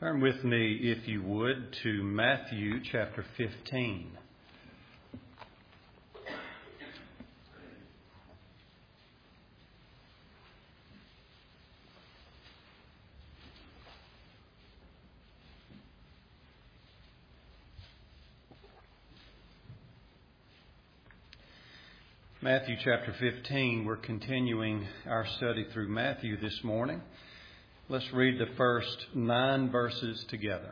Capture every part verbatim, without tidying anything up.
Turn with me, if you would, to Matthew chapter fifteen. Matthew chapter fifteen, we're continuing our study through Matthew this morning. Let's read the first nine verses together.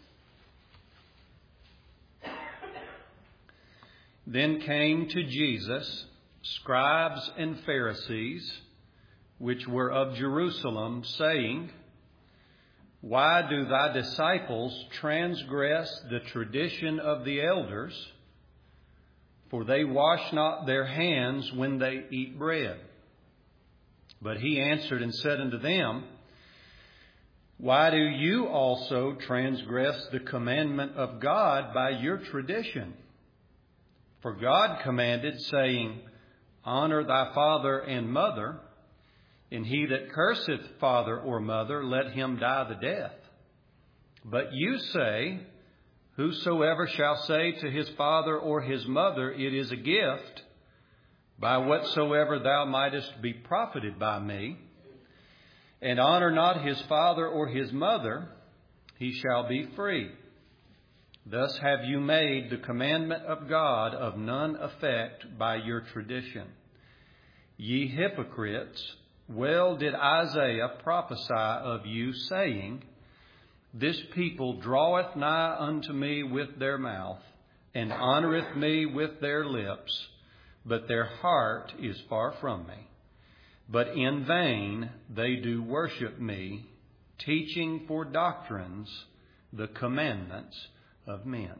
Then came to Jesus scribes and Pharisees, which were of Jerusalem, saying, Why do thy disciples transgress the tradition of the elders? For they wash not their hands when they eat bread. But he answered and said unto them, Why do you also transgress the commandment of God by your tradition? For God commanded, saying, Honor thy father and mother, and he that curseth father or mother, let him die the death. But you say, Whosoever shall say to his father or his mother, It is a gift, by whatsoever thou mightest be profited by me, and honor not his father or his mother, he shall be free. Thus have you made the commandment of God of none effect by your tradition. Ye hypocrites, well did Isaiah prophesy of you, saying, This people draweth nigh unto me with their mouth, and honoreth me with their lips, but their heart is far from me. But in vain they do worship me, teaching for doctrines the commandments of men.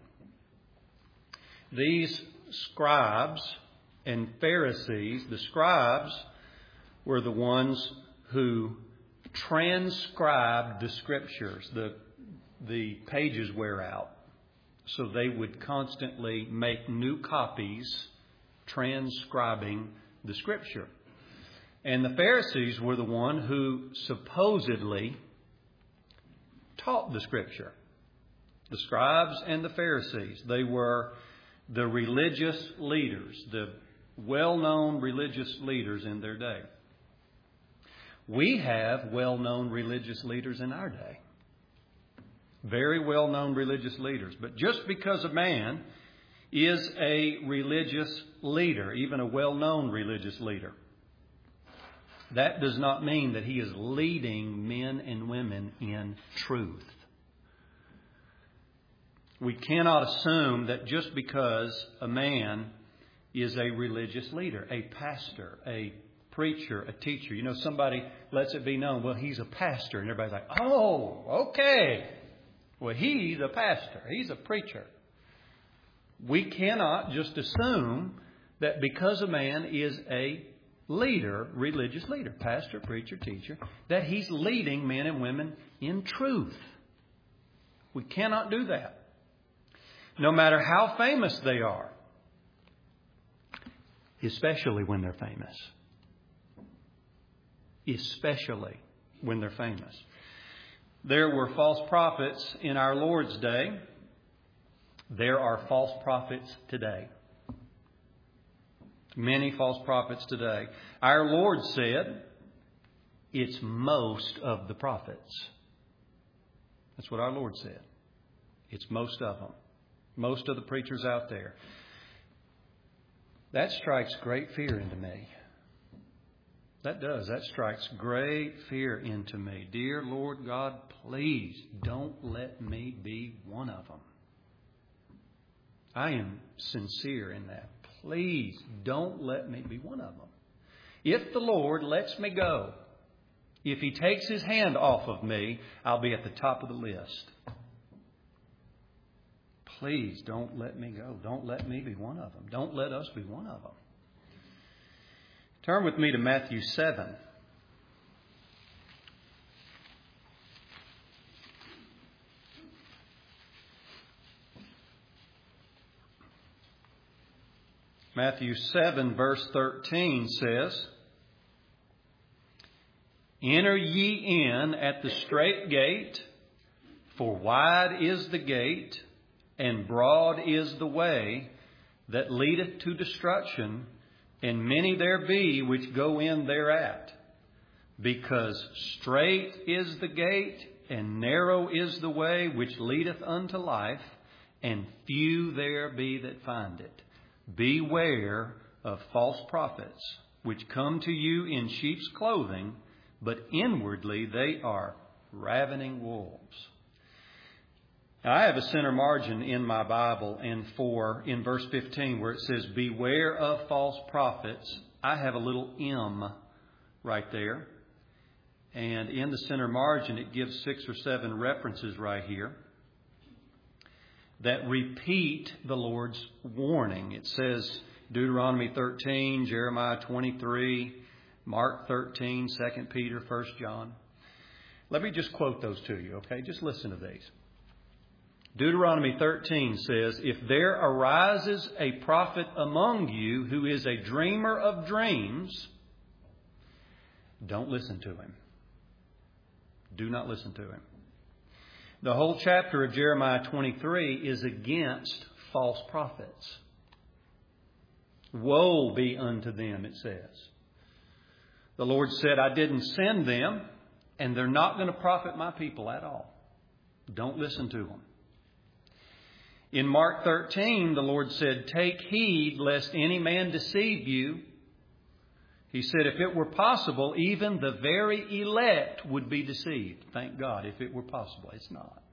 These scribes and Pharisees, the scribes were the ones who transcribed the Scriptures. The, the pages wear out, so they would constantly make new copies transcribing the Scripture. And the Pharisees were the one who supposedly taught the Scripture. The scribes and the Pharisees, they were the religious leaders, the well-known religious leaders in their day. We have well-known religious leaders in our day. Very well-known religious leaders. But just because a man is a religious leader, even a well-known religious leader, that does not mean that he is leading men and women in truth. We cannot assume that just because a man is a religious leader, a pastor, a preacher, a teacher. You know, somebody lets it be known, well, he's a pastor. And everybody's like, oh, okay. Well, he's a pastor. He's a preacher. We cannot just assume that because a man is a leader, religious leader, pastor, preacher, teacher, that he's leading men and women in truth. We cannot do that. No matter how famous they are, especially when they're famous. Especially when they're famous. There were false prophets in our Lord's day. There are false prophets today. Many false prophets today. Our Lord said, it's most of the prophets. That's what our Lord said. It's most of them. Most of the preachers out there. That strikes great fear into me. That does. That strikes great fear into me. Dear Lord God, please don't let me be one of them. I am sincere in that. Please don't let me be one of them. If the Lord lets me go, if He takes His hand off of me, I'll be at the top of the list. Please don't let me go. Don't let me be one of them. Don't let us be one of them. Turn with me to Matthew seven. Matthew seven verse thirteen says, Enter ye in at the strait gate, For wide is the gate, and broad is the way that leadeth to destruction, and many there be which go in thereat. Because strait is the gate, and narrow is the way which leadeth unto life, and few there be that find it. Beware of false prophets, which come to you in sheep's clothing, but inwardly they are ravening wolves. Now, I have a center margin in my Bible, and for in verse fifteen where it says, beware of false prophets, I have a little M right there. And in the center margin, it gives six or seven references right here that repeat the Lord's warning. It says Deuteronomy thirteen, Jeremiah twenty-three, Mark thirteen, Second Peter, First John. Let me just quote those to you, okay? Just listen to these. Deuteronomy thirteen says, if there arises a prophet among you who is a dreamer of dreams, don't listen to him. Do not listen to him. The whole chapter of Jeremiah twenty-three is against false prophets. Woe be unto them, it says. The Lord said, I didn't send them, and they're not going to profit my people at all. Don't listen to them. In Mark thirteen, the Lord said, take heed lest any man deceive you. He said, if it were possible, even the very elect would be deceived. Thank God, if it were possible. It's not.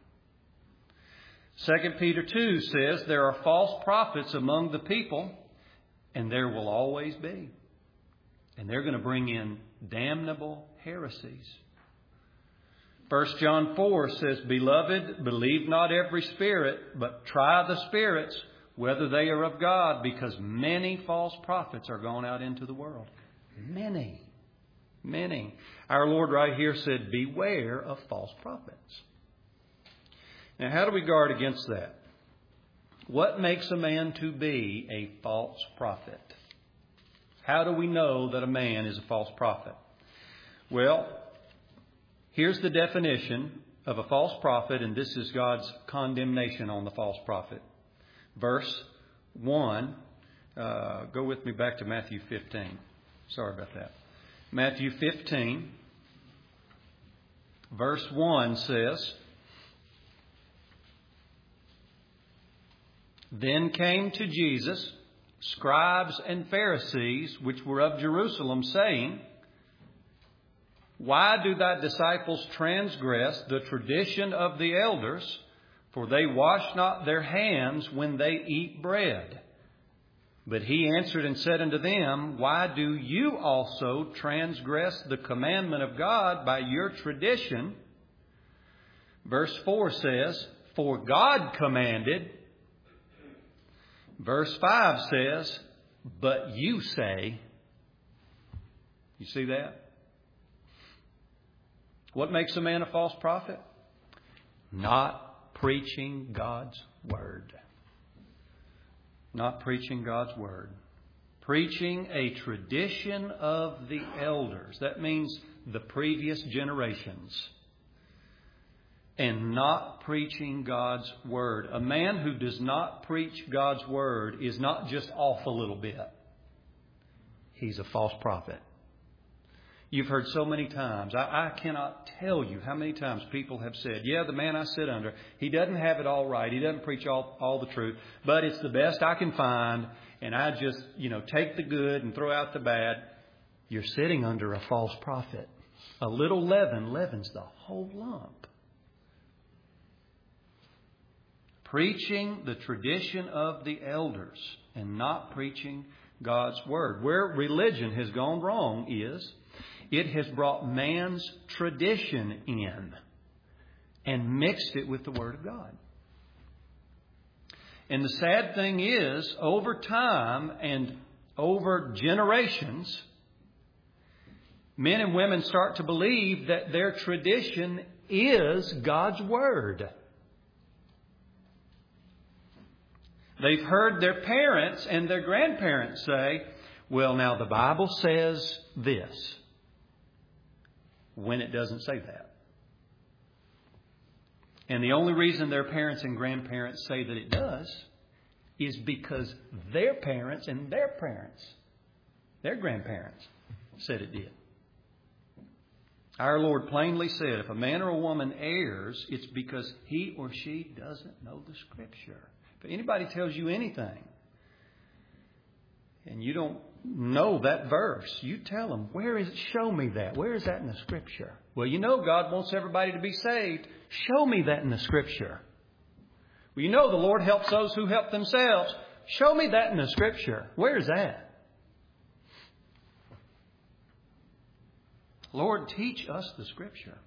Second Peter two says, there are false prophets among the people, and there will always be. And they're going to bring in damnable heresies. First John four says, beloved, believe not every spirit, but try the spirits, whether they are of God, because many false prophets are gone out into the world. Many. Many. Our Lord right here said, beware of false prophets. Now, how do we guard against that? What makes a man to be a false prophet? How do we know that a man is a false prophet? Well, here's the definition of a false prophet, and this is God's condemnation on the false prophet. Verse one, uh, go with me back to Matthew fifteen. Sorry about that. Matthew fifteen, verse one says, then came to Jesus scribes and Pharisees, which were of Jerusalem, saying, why do thy disciples transgress the tradition of the elders? For they wash not their hands when they eat bread. But he answered and said unto them, why do you also transgress the commandment of God by your tradition? Verse four says, for God commanded. Verse five says, but you say. You see that? What makes a man a false prophet? Not preaching God's word. Not preaching God's word. Preaching a tradition of the elders. That means the previous generations. And not preaching God's word. A man who does not preach God's word is not just off a little bit. He's a false prophet. You've heard so many times. I, I cannot tell you how many times people have said, yeah, the man I sit under, he doesn't have it all right. He doesn't preach all, all the truth, but it's the best I can find. And I just, you know, take the good and throw out the bad. You're sitting under a false prophet. A little leaven leavens the whole lump. Preaching the tradition of the elders and not preaching God's word. Where religion has gone wrong is it has brought man's tradition in and mixed it with the Word of God. And the sad thing is, over time and over generations, men and women start to believe that their tradition is God's Word. They've heard their parents and their grandparents say, well, now the Bible says this, when it doesn't say that. And the only reason their parents and grandparents say that it does is because their parents and their parents, their grandparents, said it did. Our Lord plainly said, if a man or a woman errs, it's because he or she doesn't know the Scripture. If anybody tells you anything, and you don't know that verse, you tell them, where is it? Show me that. Where is that in the Scripture? Well, you know God wants everybody to be saved. Show me that in the Scripture. Well, you know the Lord helps those who help themselves. Show me that in the Scripture. Where is that? Lord, teach us the Scripture.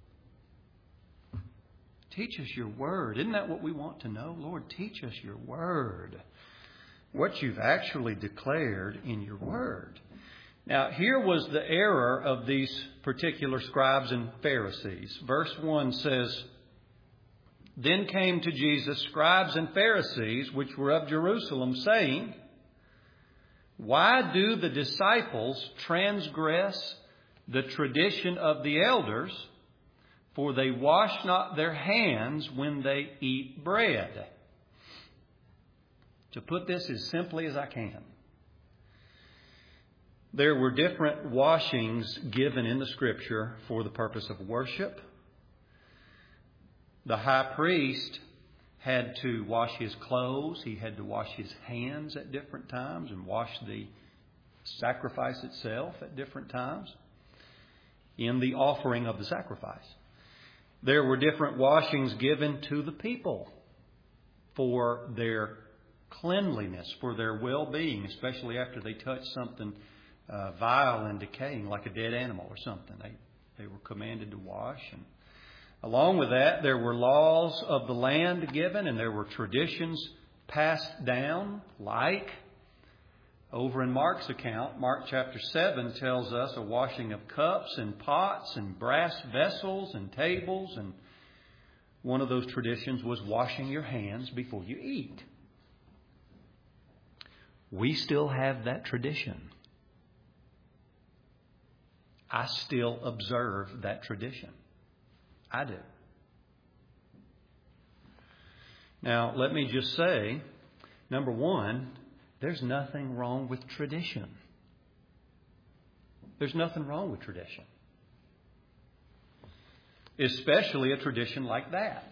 Teach us your Word. Isn't that what we want to know? Lord, teach us your Word. What you've actually declared in your Word. Now, here was the error of these particular scribes and Pharisees. Verse one says, Then came to Jesus scribes and Pharisees, which were of Jerusalem, saying, Why do the disciples transgress the tradition of the elders, for they wash not their hands when they eat bread? To put this as simply as I can, there were different washings given in the Scripture for the purpose of worship. The high priest had to wash his clothes. He had to wash his hands at different times and wash the sacrifice itself at different times in the offering of the sacrifice. There were different washings given to the people for their cleanliness, for their well-being, especially after they touched something uh, vile and decaying, like a dead animal or something. They, they were commanded to wash. And along with that, there were laws of the land given, and there were traditions passed down, like over in Mark's account, Mark chapter seven tells us a washing of cups and pots and brass vessels and tables. And one of those traditions was washing your hands before you eat. We still have that tradition. I still observe that tradition. I do. Now, let me just say, number one, there's nothing wrong with tradition. There's nothing wrong with tradition. Especially a tradition like that.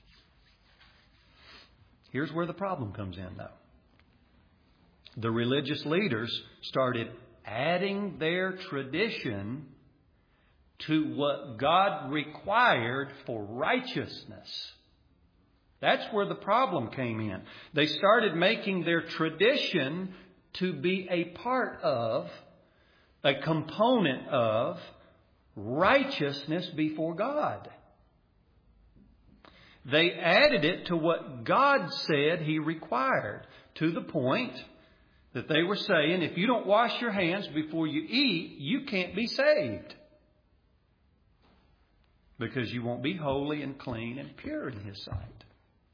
Here's where the problem comes in, though. The religious leaders started adding their tradition to what God required for righteousness. That's where the problem came in. They started making their tradition to be a part of, a component of righteousness before God. They added it to what God said He required, to the point that they were saying, if you don't wash your hands before you eat, you can't be saved. Because you won't be holy and clean and pure in His sight.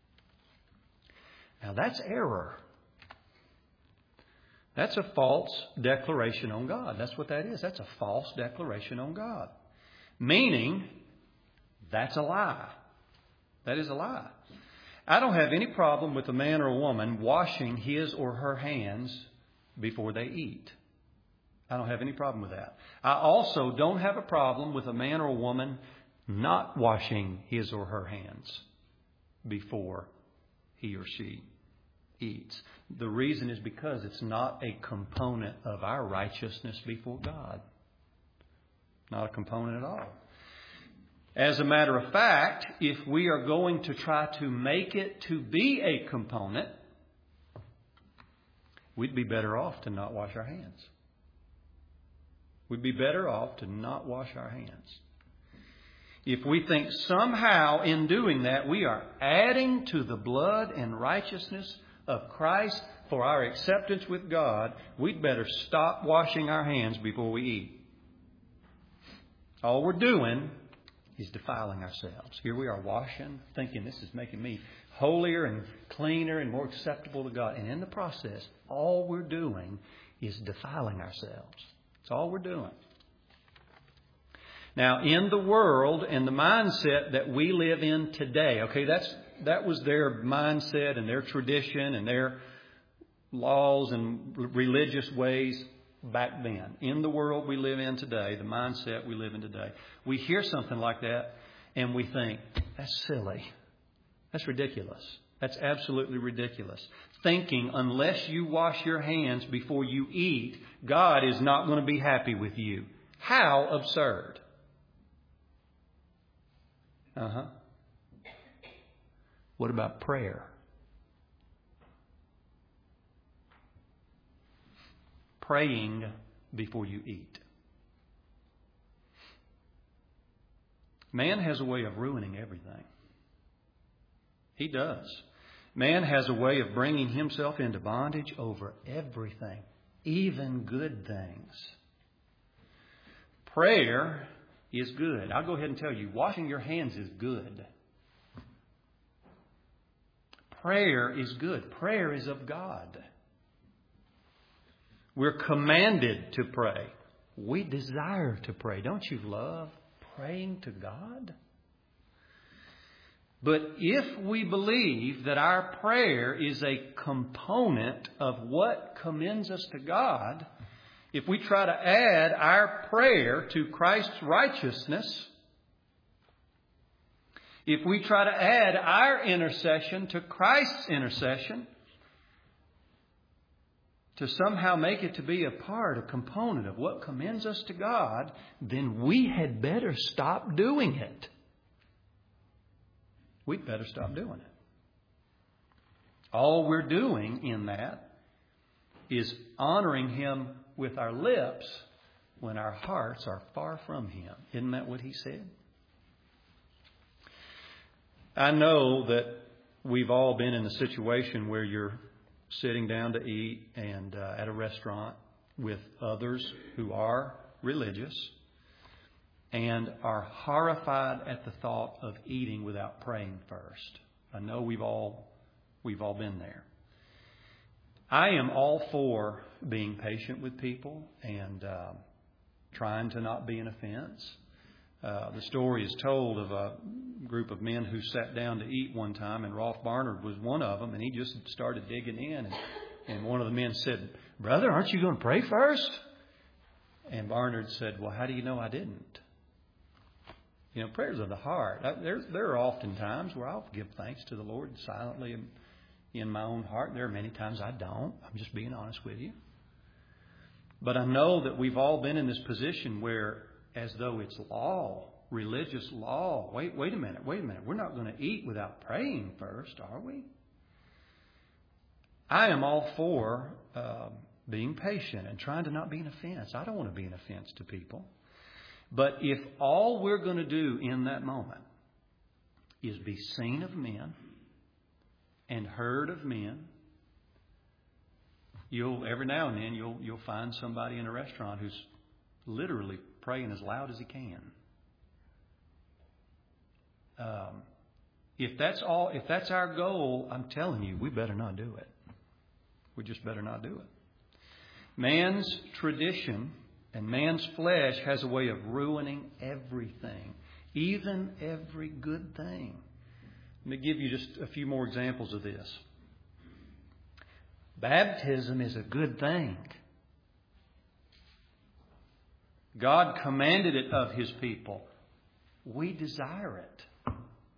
Now that's error. That's a false declaration on God. That's what that is. That's a false declaration on God. Meaning, that's a lie. That is a lie. I don't have any problem with a man or a woman washing his or her hands before they eat. I don't have any problem with that. I also don't have a problem with a man or a woman not washing his or her hands before he or she eats. The reason is because it's not a component of our righteousness before God. Not a component at all. As a matter of fact, if we are going to try to make it to be a component, we'd be better off to not wash our hands. We'd be better off to not wash our hands. If we think somehow in doing that we are adding to the blood and righteousness of Christ for our acceptance with God, we'd better stop washing our hands before we eat. All we're doing is defiling ourselves. Here we are washing, thinking this is making me holier and cleaner and more acceptable to God. And in the process, all we're doing is defiling ourselves. That's all we're doing. Now, in the world and the mindset that we live in today, okay, that's that was their mindset and their tradition and their laws and religious ways back then. In the world we live in today, the mindset we live in today, we hear something like that and we think, that's silly. That's ridiculous. That's absolutely ridiculous. Thinking unless you wash your hands before you eat, God is not going to be happy with you. How absurd. Uh-huh. What about prayer? Praying before you eat. Man has a way of ruining everything. He does. Man has a way of bringing himself into bondage over everything, even good things. Prayer is good. I'll go ahead and tell you, washing your hands is good. Prayer is good. Prayer is of God. We're commanded to pray. We desire to pray. Don't you love praying to God? But if we believe that our prayer is a component of what commends us to God, if we try to add our prayer to Christ's righteousness, if we try to add our intercession to Christ's intercession, to somehow make it to be a part, a component of what commends us to God, then we had better stop doing it. We'd better stop doing it. All we're doing in that is honoring Him with our lips when our hearts are far from Him. Isn't that what He said? I know that we've all been in a situation where you're sitting down to eat and uh, at a restaurant with others who are religious and are horrified at the thought of eating without praying first. I know we've all we've all been there. I am all for being patient with people and uh, trying to not be an offense. Uh, the story is told of a group of men who sat down to eat one time, and Rolf Barnard was one of them, and he just started digging in. And, and one of the men said, "Brother, aren't you going to pray first?" And Barnard said, "Well, how do you know I didn't?" You know, prayers of the heart. There, there are often times where I'll give thanks to the Lord silently in my own heart. There are many times I don't. I'm just being honest with you. But I know that we've all been in this position where, as though it's law, religious law. Wait, wait a minute, wait a minute. We're not going to eat without praying first, are we? I am all for uh, being patient and trying to not be an offense. I don't want to be an offense to people. But if all we're going to do in that moment is be seen of men and heard of men, you'll every now and then you'll you'll find somebody in a restaurant who's literally praying as loud as he can. Um, if that's all, if that's our goal, I'm telling you, we better not do it. We just better not do it. Man's tradition and man's flesh has a way of ruining everything, even every good thing. Let me give you just a few more examples of this. Baptism is a good thing. God commanded it of His people. We desire it.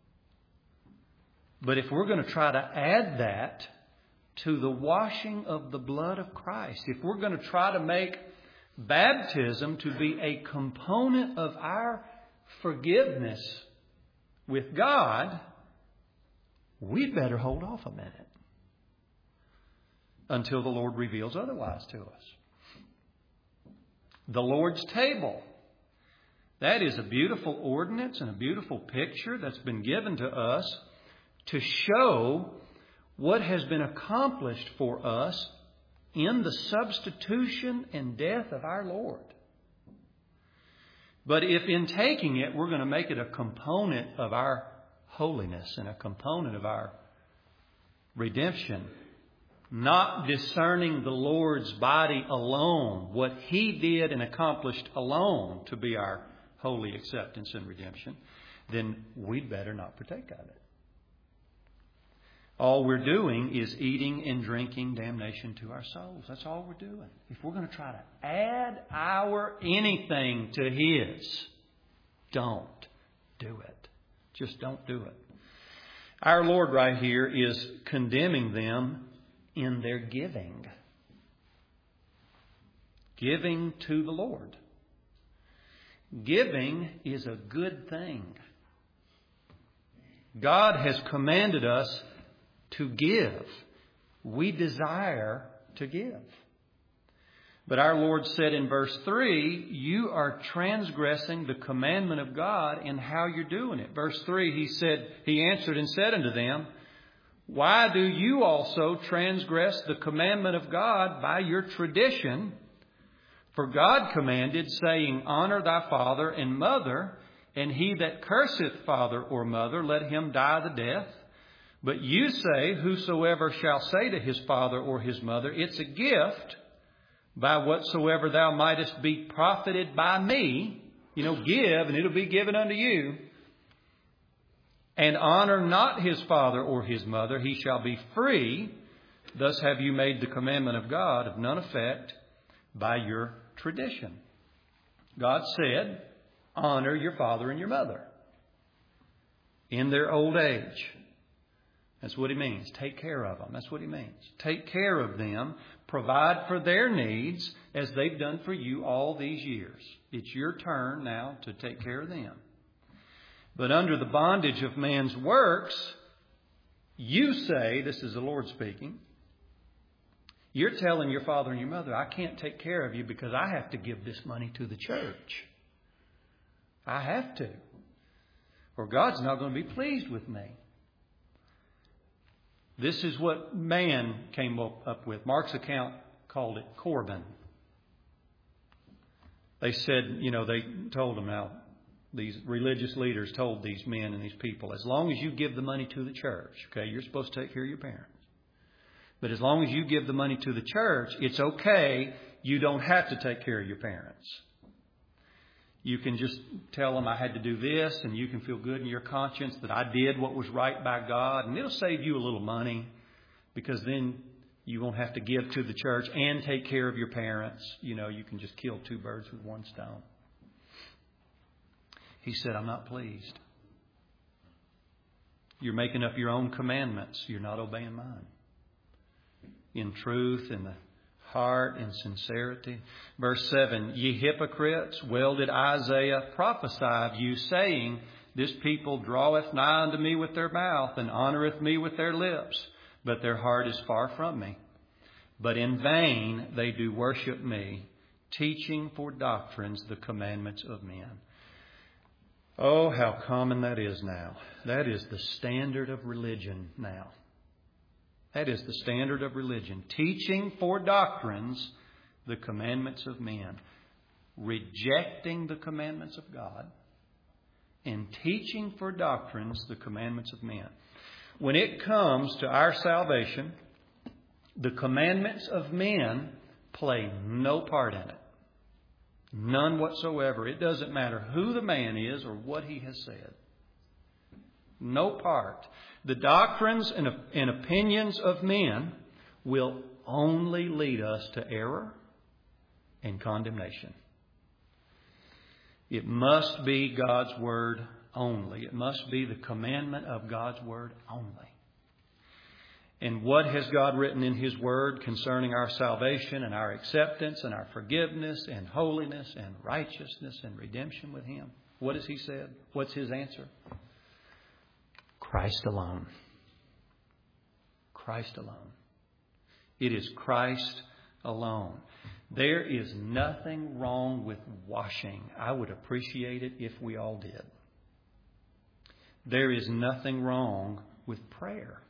But if we're going to try to add that to the washing of the blood of Christ, if we're going to try to make baptism to be a component of our forgiveness with God, we'd better hold off a minute until the Lord reveals otherwise to us. The Lord's table. That is a beautiful ordinance and a beautiful picture that's been given to us to show what has been accomplished for us in the substitution and death of our Lord. But if in taking it, we're going to make it a component of our holiness and a component of our redemption, not discerning the Lord's body alone, what He did and accomplished alone to be our holy acceptance and redemption, then we'd better not partake of it. All we're doing is eating and drinking damnation to our souls. That's all we're doing. If we're going to try to add our anything to His, don't do it. Just don't do it. Our Lord right here is condemning them in their giving. Giving to the Lord. Giving is a good thing. God has commanded us to give. We desire to give. But our Lord said in verse three, you are transgressing the commandment of God in how you're doing it. Verse three, He said, He answered and said unto them, why do you also transgress the commandment of God by your tradition? For God commanded, saying, honor thy father and mother, and he that curseth father or mother, let him die the death. But you say, whosoever shall say to his father or his mother, it's a gift, by whatsoever thou mightest be profited by me, you know, give, and it'll be given unto you, and honor not his father or his mother, he shall be free. Thus have you made the commandment of God of none effect by your tradition. God said, honor your father and your mother in their old age. That's what He means. Take care of them. That's what He means. Take care of them. Provide for their needs as they've done for you all these years. It's your turn now to take care of them. But under the bondage of man's works, you say, this is the Lord speaking, you're telling your father and your mother, I can't take care of you because I have to give this money to the church. I have to. Or God's not going to be pleased with me. This is what man came up with. Mark's account called it Corban. They said, you know, they told them now, these religious leaders told these men and these people, as long as you give the money to the church, okay, you're supposed to take care of your parents. But as long as you give the money to the church, it's okay. You don't have to take care of your parents. You can just tell them I had to do this, and you can feel good in your conscience that I did what was right by God. And it'll save you a little money because then you won't have to give to the church and take care of your parents. You know, you can just kill two birds with one stone. He said, I'm not pleased. You're making up your own commandments. You're not obeying mine. In truth, in the heart and sincerity. Verse seven, ye hypocrites, well did Isaiah prophesy of you, saying, this people draweth nigh unto me with their mouth, and honoureth me with their lips, but their heart is far from me. But in vain they do worship me, teaching for doctrines the commandments of men. Oh, how common that is now. That is the standard of religion now. That is the standard of religion. Teaching for doctrines the commandments of men. Rejecting the commandments of God. And teaching for doctrines the commandments of men. When it comes to our salvation, the commandments of men play no part in it. None whatsoever. It doesn't matter who the man is or what he has said. No part. The doctrines and, and opinions of men will only lead us to error and condemnation. It must be God's Word only. It must be the commandment of God's Word only. And what has God written in His Word concerning our salvation and our acceptance and our forgiveness and holiness and righteousness and redemption with Him? What has He said? What's His answer? Christ alone. Christ alone. It is Christ alone. There is nothing wrong with washing. I would appreciate it if we all did. There is nothing wrong with prayer.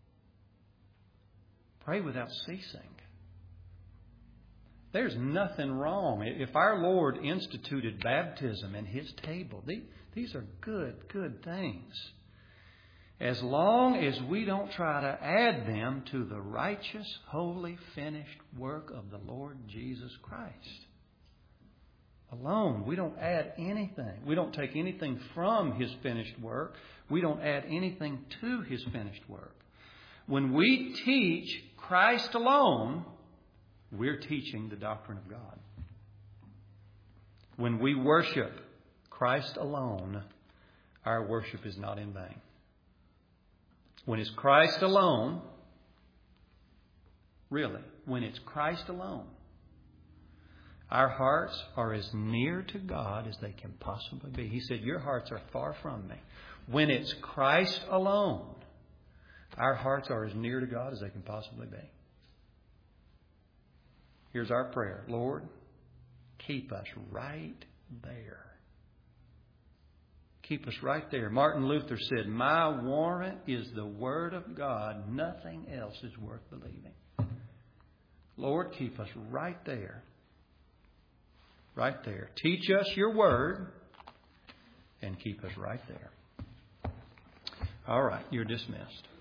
Pray without ceasing. There's nothing wrong. If our Lord instituted baptism in His table, these are good, good things. As long as we don't try to add them to the righteous, holy, finished work of the Lord Jesus Christ. alone. We don't add anything. We don't take anything from His finished work. We don't add anything to His finished work. When we teach Christ alone, we're teaching the doctrine of God. When we worship Christ alone, our worship is not in vain. When it's Christ alone, really, when it's Christ alone, our hearts are as near to God as they can possibly be. He said, your hearts are far from me. When it's Christ alone, our hearts are as near to God as they can possibly be. Here's our prayer. Lord, keep us right there. Keep us right there. Martin Luther said, my warrant is the Word of God. Nothing else is worth believing. Lord, keep us right there. Right there. Teach us your Word and keep us right there. All right, you're dismissed.